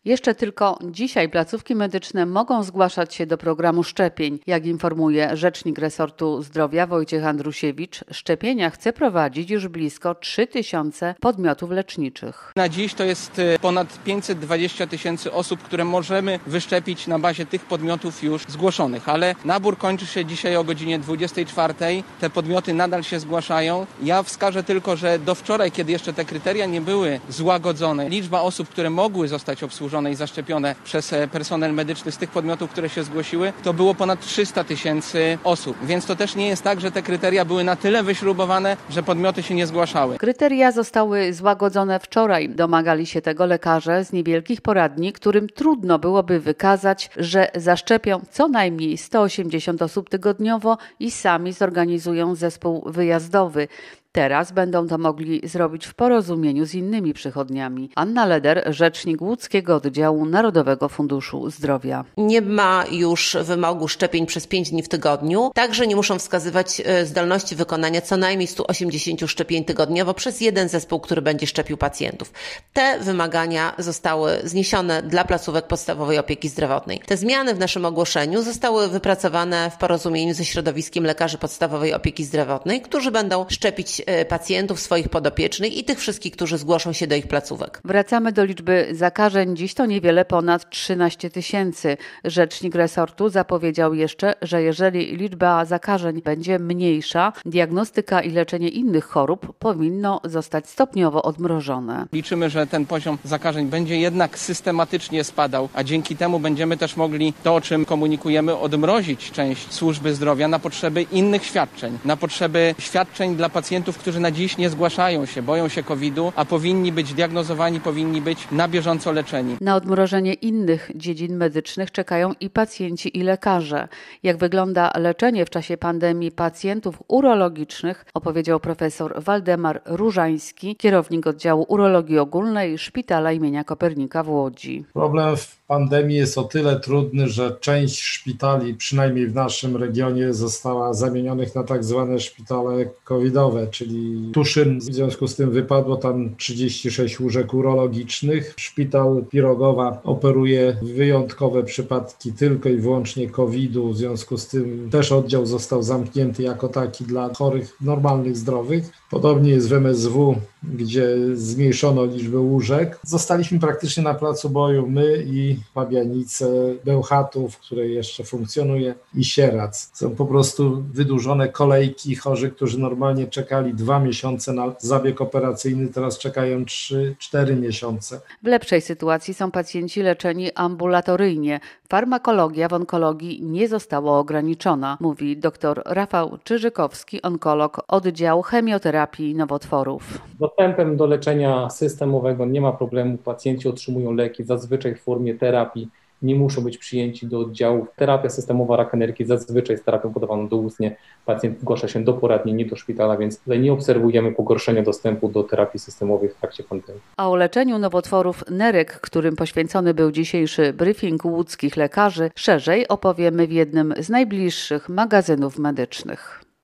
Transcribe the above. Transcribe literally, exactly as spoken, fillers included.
Jeszcze tylko dzisiaj placówki medyczne mogą zgłaszać się do programu szczepień. Jak informuje rzecznik resortu zdrowia Wojciech Andrusiewicz, szczepienia chce prowadzić już blisko trzy tysiące podmiotów leczniczych. Na dziś to jest ponad pięćset dwadzieścia tysięcy osób, które możemy wyszczepić na bazie tych podmiotów już zgłoszonych, ale nabór kończy się dzisiaj o godzinie dwudziestej czwartej. Te podmioty nadal się zgłaszają. Ja wskażę tylko, że do wczoraj, kiedy jeszcze te kryteria nie były złagodzone, liczba osób, które mogły zostać obsłużone i zaszczepione przez personel medyczny z tych podmiotów, które się zgłosiły, to było ponad trzysta tysięcy osób. Więc to też nie jest tak, że te kryteria były na tyle wyśrubowane, że podmioty się nie zgłaszały. Kryteria zostały złagodzone wczoraj. Domagali się tego lekarze z niewielkich poradni, którym trudno byłoby wykazać, że zaszczepią co najmniej sto osiemdziesiąt osób tygodniowo i sami zorganizują zespół wyjazdowy. Teraz będą to mogli zrobić w porozumieniu z innymi przychodniami. Anna Leder, rzecznik łódzkiego oddziału Narodowego Funduszu Zdrowia. Nie ma już wymogu szczepień przez pięć dni w tygodniu. Także nie muszą wskazywać zdolności wykonania co najmniej stu osiemdziesięciu szczepień tygodniowo przez jeden zespół, który będzie szczepił pacjentów. Te wymagania zostały zniesione dla placówek podstawowej opieki zdrowotnej. Te zmiany w naszym ogłoszeniu zostały wypracowane w porozumieniu ze środowiskiem lekarzy podstawowej opieki zdrowotnej, którzy będą szczepić pacjentów, swoich podopiecznych i tych wszystkich, którzy zgłoszą się do ich placówek. Wracamy do liczby zakażeń. Dziś to niewiele ponad trzynaście tysięcy. Rzecznik resortu zapowiedział jeszcze, że jeżeli liczba zakażeń będzie mniejsza, diagnostyka i leczenie innych chorób powinno zostać stopniowo odmrożone. Liczymy, że ten poziom zakażeń będzie jednak systematycznie spadał, a dzięki temu będziemy też mogli to, o czym komunikujemy, odmrozić część służby zdrowia na potrzeby innych świadczeń, na potrzeby świadczeń dla pacjentów, którzy na dziś nie zgłaszają się, boją się kowida, a powinni być diagnozowani, powinni być na bieżąco leczeni. Na odmrożenie innych dziedzin medycznych czekają i pacjenci, i lekarze. Jak wygląda leczenie w czasie pandemii pacjentów urologicznych, opowiedział profesor Waldemar Różański, kierownik oddziału urologii ogólnej Szpitala imienia Kopernika w Łodzi. Problem w pandemii jest o tyle trudny, że część szpitali, przynajmniej w naszym regionie, została zamienionych na tak zwane szpitale covidowe, czyli Tuszyn. W związku z tym wypadło tam trzydzieści sześć łóżek urologicznych. Szpital Pirogowa operuje wyjątkowe przypadki tylko i wyłącznie kowidu. W związku z tym też oddział został zamknięty jako taki dla chorych normalnych, zdrowych. Podobnie jest w M S W, gdzie zmniejszono liczbę łóżek. Zostaliśmy praktycznie na placu boju my i Pabianice, Bełchatów, które jeszcze funkcjonuje, i Sierac. Są po prostu wydłużone kolejki. Chorzy, którzy normalnie czekali dwa miesiące na zabieg operacyjny, teraz czekają trzy cztery miesiące. W lepszej sytuacji są pacjenci leczeni ambulatoryjnie. Farmakologia w onkologii nie została ograniczona, mówi dr Rafał Czyżykowski, onkolog oddziału chemioterapii i nowotworów. Dostępem do leczenia systemowego nie ma problemu. Pacjenci otrzymują leki zazwyczaj w formie terapii. Nie muszą być przyjęci do oddziałów. Terapia systemowa raka nerki zazwyczaj jest terapią podawaną doustnie. Pacjent zgłasza się do poradni, nie do szpitala, więc tutaj nie obserwujemy pogorszenia dostępu do terapii systemowej w trakcie pandemii. A o leczeniu nowotworów nerek, którym poświęcony był dzisiejszy briefing łódzkich lekarzy, szerzej opowiemy w jednym z najbliższych magazynów medycznych.